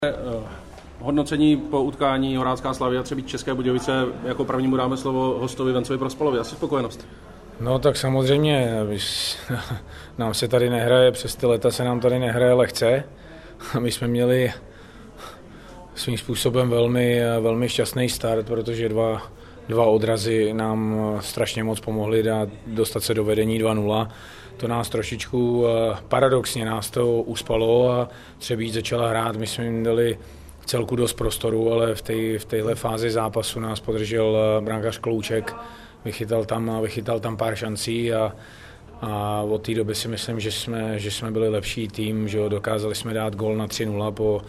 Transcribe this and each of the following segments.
Hodnocení po utkání Horácká Slavia Třebíč České Budějovice, jako prvnímu dáme slovo hostovi Vencovi Prospalovi. Asi spokojenost. No tak samozřejmě, nám se tady nehraje, přes ty leta se nám tady nehraje lehce. My jsme měli svým způsobem velmi šťastný start, protože dva odrazy nám strašně moc pomohly dostat se do vedení 2-0. To nás trošičku, paradoxně nás to uspalo a Třebíč začala hrát. My jsme jim dali celku dost prostoru, ale v téhle fázi zápasu nás podržel brankář Klouček. Vychytal tam pár šancí a od té doby si myslím, že jsme byli lepší tým, že dokázali jsme dát gól na 3-0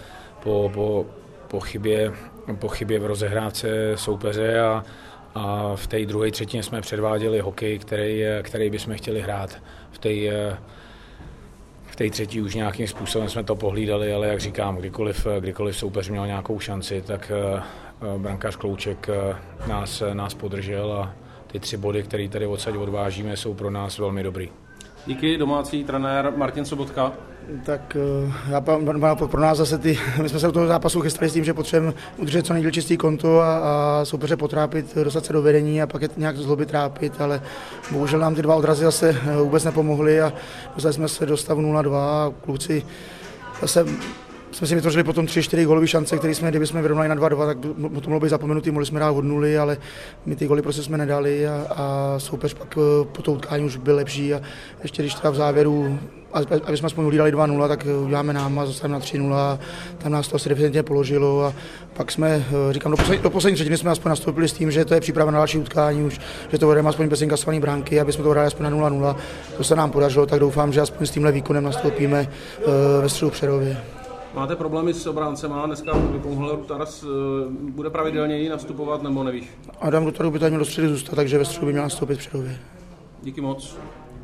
po chybě v rozehrávce soupeře a v té druhé třetině jsme předváděli hokej, který bychom chtěli hrát. V té třetí už nějakým způsobem jsme to pohlídali, ale jak říkám, kdykoliv soupeř měl nějakou šanci, tak brankář Klouček nás podržel a ty 3 body, které tady odsaď odvážíme, jsou pro nás velmi dobrý. Díky, domácí trenér Martin Sobotka. Tak pro nás zase my jsme se do toho zápasu chystali s tím, že potřebujeme udržet co nejdíl čistý konto a soupeře potrápit, dostat se do vedení a pak je nějak zlobit trápit, ale bohužel nám ty 2 odrazy zase vůbec nepomohly a dostali jsme se do stavu 0-2 a kluci zase jsme si vytvořili potom 3-4 gólové šance, které kdyby jsme vyrovnali na 2-2, tak to mohlo být zapomenutý, mohli jsme dát od 0, ale my ty góly prostě jsme nedali a soupeř pak po to utkání už byl lepší a ještě když teda v závěru, aby jsme aspoň uhlídali 2-0, tak uděláme nám a zostaneme na 3-0 a tam nás to asi definitivně položilo a pak jsme, říkám, do poslední třetiny jsme aspoň nastoupili s tím, že to je příprava na další utkání už, že to budeme aspoň bez inkasované branky, aby jsme to hráli aspoň na 0-0, to se nám podařilo, tak doufám, že aspoň s tímhle výkonem nastoupíme ve středu v Přerově. Máte problémy s obráncema, dneska vypomohl Rutaras, bude pravidelněji nastupovat nebo nevíš? Adam Rutaru by tady měl do středy zůstat, takže ve středu by měl nastoupit v Přerově. Díky moc.